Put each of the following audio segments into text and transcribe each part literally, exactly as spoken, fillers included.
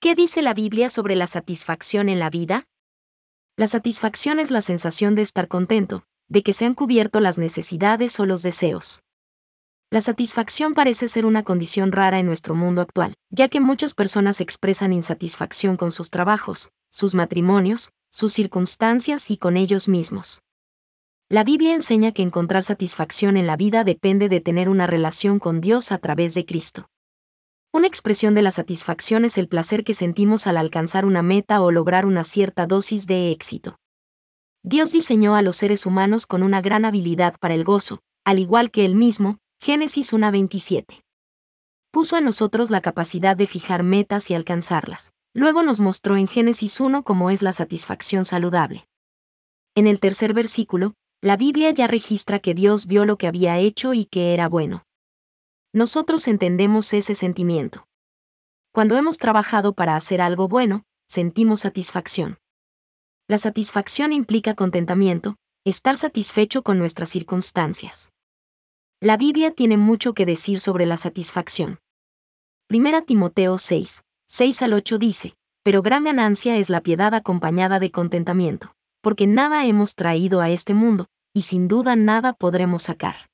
¿Qué dice la Biblia sobre la satisfacción en la vida? La satisfacción es la sensación de estar contento, de que se han cubierto las necesidades o los deseos. La satisfacción parece ser una condición rara en nuestro mundo actual, ya que muchas personas expresan insatisfacción con sus trabajos, sus matrimonios, sus circunstancias y con ellos mismos. La Biblia enseña que encontrar satisfacción en la vida depende de tener una relación con Dios a través de Cristo. Una expresión de la satisfacción es el placer que sentimos al alcanzar una meta o lograr una cierta dosis de éxito. Dios diseñó a los seres humanos con una gran habilidad para el gozo, al igual que Él mismo, Génesis uno veintisiete. Puso en nosotros la capacidad de fijar metas y alcanzarlas. Luego nos mostró en Génesis uno cómo es la satisfacción saludable. En el tercer versículo, la Biblia ya registra que Dios vio lo que había hecho y que era bueno. Nosotros entendemos ese sentimiento. Cuando hemos trabajado para hacer algo bueno, sentimos satisfacción. La satisfacción implica contentamiento, estar satisfecho con nuestras circunstancias. La Biblia tiene mucho que decir sobre la satisfacción. Primera Timoteo seis, seis al ocho dice, pero gran ganancia es la piedad acompañada de contentamiento, porque nada hemos traído a este mundo, y sin duda nada podremos sacar.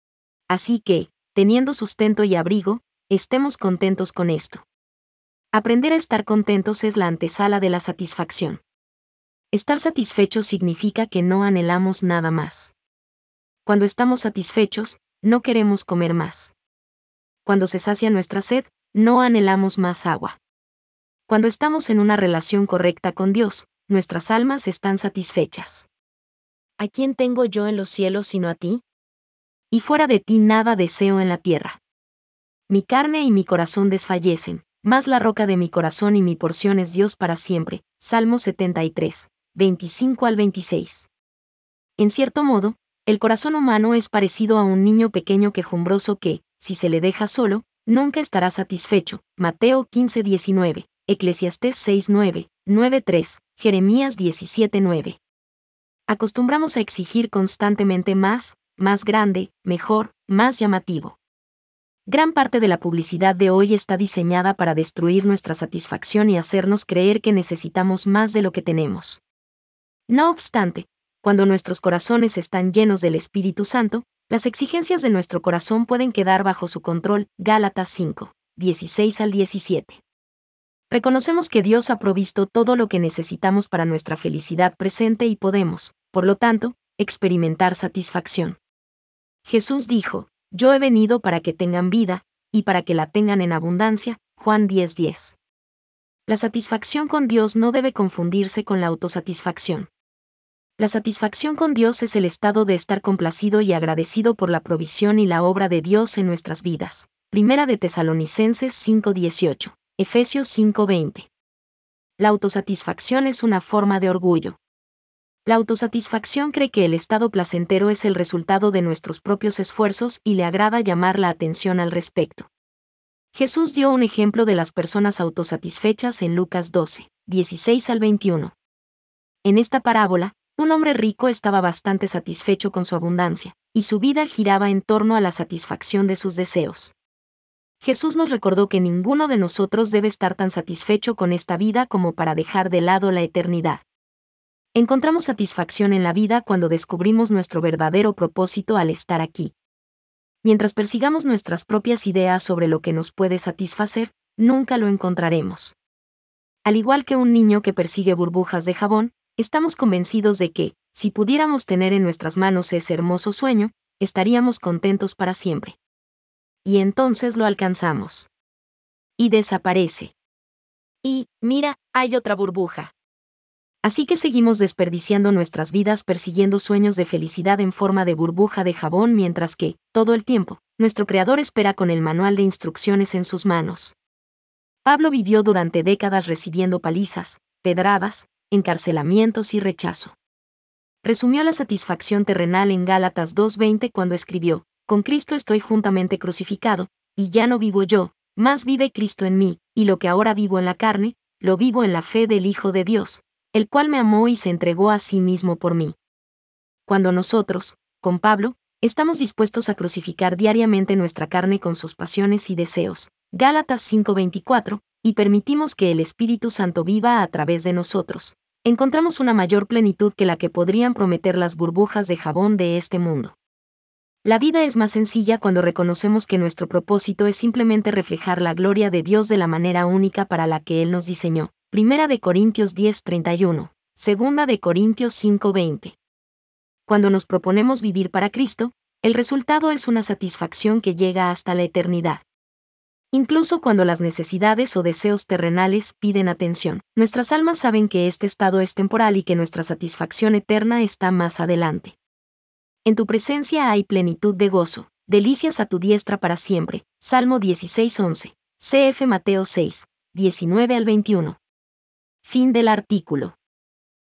Así que, teniendo sustento y abrigo, estemos contentos con esto. Aprender a estar contentos es la antesala de la satisfacción. Estar satisfechos significa que no anhelamos nada más. Cuando estamos satisfechos, no queremos comer más. Cuando se sacia nuestra sed, no anhelamos más agua. Cuando estamos en una relación correcta con Dios, nuestras almas están satisfechas. ¿A quién tengo yo en los cielos sino a ti? Y fuera de ti nada deseo en la tierra. Mi carne y mi corazón desfallecen, mas la roca de mi corazón y mi porción es Dios para siempre. Salmo setenta y tres, veinticinco al veintiséis. En cierto modo, el corazón humano es parecido a un niño pequeño quejumbroso que, si se le deja solo, nunca estará satisfecho. Mateo quince diecinueve, Eclesiastés seis nueve, nueve tres, Jeremías diecisiete nueve. Acostumbramos a exigir constantemente más, más grande, mejor, más llamativo. Gran parte de la publicidad de hoy está diseñada para destruir nuestra satisfacción y hacernos creer que necesitamos más de lo que tenemos. No obstante, cuando nuestros corazones están llenos del Espíritu Santo, las exigencias de nuestro corazón pueden quedar bajo su control. Gálatas cinco, dieciséis al diecisiete. Reconocemos que Dios ha provisto todo lo que necesitamos para nuestra felicidad presente y podemos, por lo tanto, experimentar satisfacción. Jesús dijo, yo he venido para que tengan vida, y para que la tengan en abundancia. Juan diez diez. La satisfacción con Dios no debe confundirse con la autosatisfacción. La satisfacción con Dios es el estado de estar complacido y agradecido por la provisión y la obra de Dios en nuestras vidas. Primera de Tesalonicenses cinco dieciocho, Efesios cinco veinte. La autosatisfacción es una forma de orgullo. La autosatisfacción cree que el estado placentero es el resultado de nuestros propios esfuerzos y le agrada llamar la atención al respecto. Jesús dio un ejemplo de las personas autosatisfechas en Lucas doce, dieciséis al veintiuno. En esta parábola, un hombre rico estaba bastante satisfecho con su abundancia, y su vida giraba en torno a la satisfacción de sus deseos. Jesús nos recordó que ninguno de nosotros debe estar tan satisfecho con esta vida como para dejar de lado la eternidad. Encontramos satisfacción en la vida cuando descubrimos nuestro verdadero propósito al estar aquí. Mientras persigamos nuestras propias ideas sobre lo que nos puede satisfacer, nunca lo encontraremos. Al igual que un niño que persigue burbujas de jabón, estamos convencidos de que, si pudiéramos tener en nuestras manos ese hermoso sueño, estaríamos contentos para siempre. Y entonces lo alcanzamos. Y desaparece. Y, mira, hay otra burbuja. Así que seguimos desperdiciando nuestras vidas persiguiendo sueños de felicidad en forma de burbuja de jabón mientras que, todo el tiempo, nuestro Creador espera con el manual de instrucciones en sus manos. Pablo vivió durante décadas recibiendo palizas, pedradas, encarcelamientos y rechazo. Resumió la satisfacción terrenal en Gálatas dos veinte cuando escribió, con Cristo estoy juntamente crucificado, y ya no vivo yo, mas vive Cristo en mí, y lo que ahora vivo en la carne, lo vivo en la fe del Hijo de Dios, el cual me amó y se entregó a sí mismo por mí. Cuando nosotros, con Pablo, estamos dispuestos a crucificar diariamente nuestra carne con sus pasiones y deseos, Gálatas cinco veinticuatro, y permitimos que el Espíritu Santo viva a través de nosotros, encontramos una mayor plenitud que la que podrían prometer las burbujas de jabón de este mundo. La vida es más sencilla cuando reconocemos que nuestro propósito es simplemente reflejar la gloria de Dios de la manera única para la que Él nos diseñó. Primera de Corintios diez treinta y uno, Segunda de Corintios cinco veinte. Cuando nos proponemos vivir para Cristo, el resultado es una satisfacción que llega hasta la eternidad. Incluso cuando las necesidades o deseos terrenales piden atención, nuestras almas saben que este estado es temporal y que nuestra satisfacción eterna está más adelante. En tu presencia hay plenitud de gozo, delicias a tu diestra para siempre. Salmo dieciséis once. C F Mateo seis, diecinueve al veintiuno. Fin del artículo.